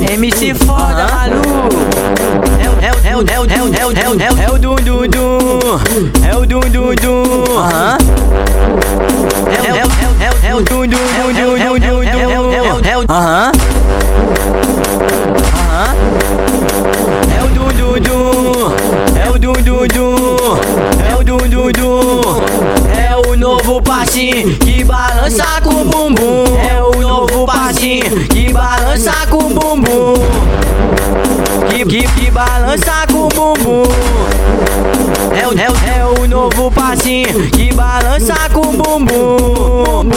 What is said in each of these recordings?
MC foda, maluco. É o dum dum dum. É o dum dum dum. É o dum dum dum dum dum dum. É o dum dum dum. É o dum dum dum. É o dum dum dum. É o novo passinho que balança com o bumbum. É o novo passinho que balança com o bumbum. Que balança com o bumbum. É o novo passinho que balança com o bumbum.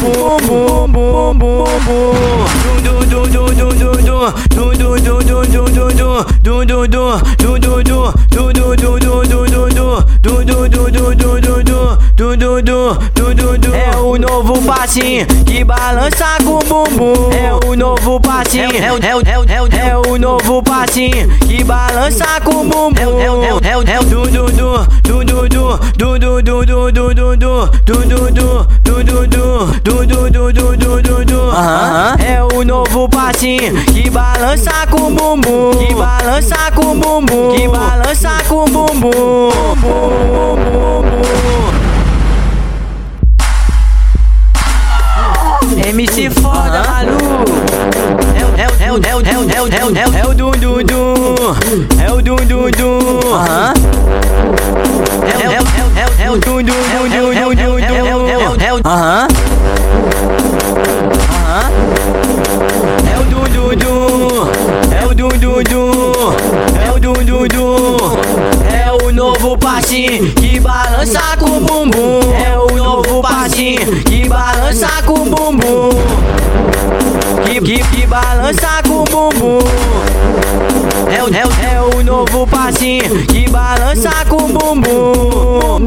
É o novo passinho que balança com o bumbum. É o novo passinho. É o novo passinho que balança com o bumbum. É o novo passinho que balança com o bumbum. Que balança com o bumbum. Que balança com o bumbum. MC foda, maluco. É o dum dum dum. É o dum dum dum. É o dum dum dum dum dum. É o dum dum dum. É o dum dum dum. É o dum dum dum. É o novo passinho que balança com o bumbum. É o novo passinho que balança com o bumbum. Que balança com o bumbum. É o novo passinho que balança com o bumbum.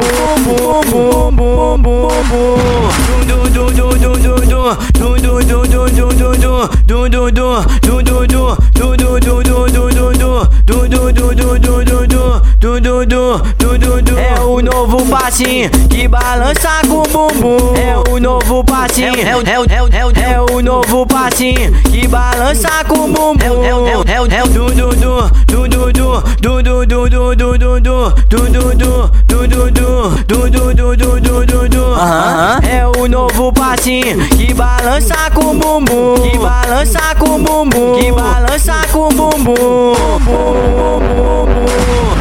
É o novo passinho que balança com o bumbum. É o novo passinho. É o novo passinho que balança com o bumbum. É o novo passinho que balança com o bumbum. Que balança com o bumbum. Que balança com o bumbum.